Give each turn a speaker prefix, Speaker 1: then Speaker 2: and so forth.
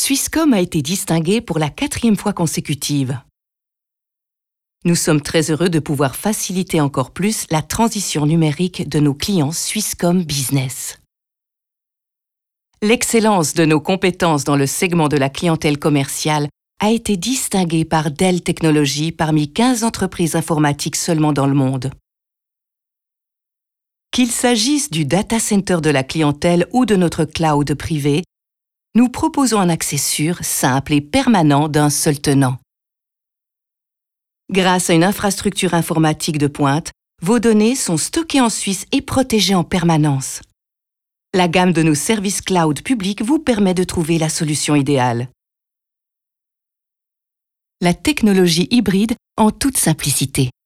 Speaker 1: Swisscom a été distingué pour la 4e fois consécutive. Nous sommes très heureux de pouvoir faciliter encore plus la transition numérique de nos clients Swisscom Business. L'excellence de nos compétences dans le segment de la clientèle commerciale a été distinguée par Dell Technologies parmi 15 entreprises informatiques seulement dans le monde. Qu'il s'agisse du data center de la clientèle ou de notre cloud privé, nous proposons un accès sûr, simple et permanent d'un seul tenant. Grâce à une infrastructure informatique de pointe, vos données sont stockées en Suisse et protégées en permanence. La gamme de nos services cloud publics vous permet de trouver la solution idéale. La technologie hybride en toute simplicité.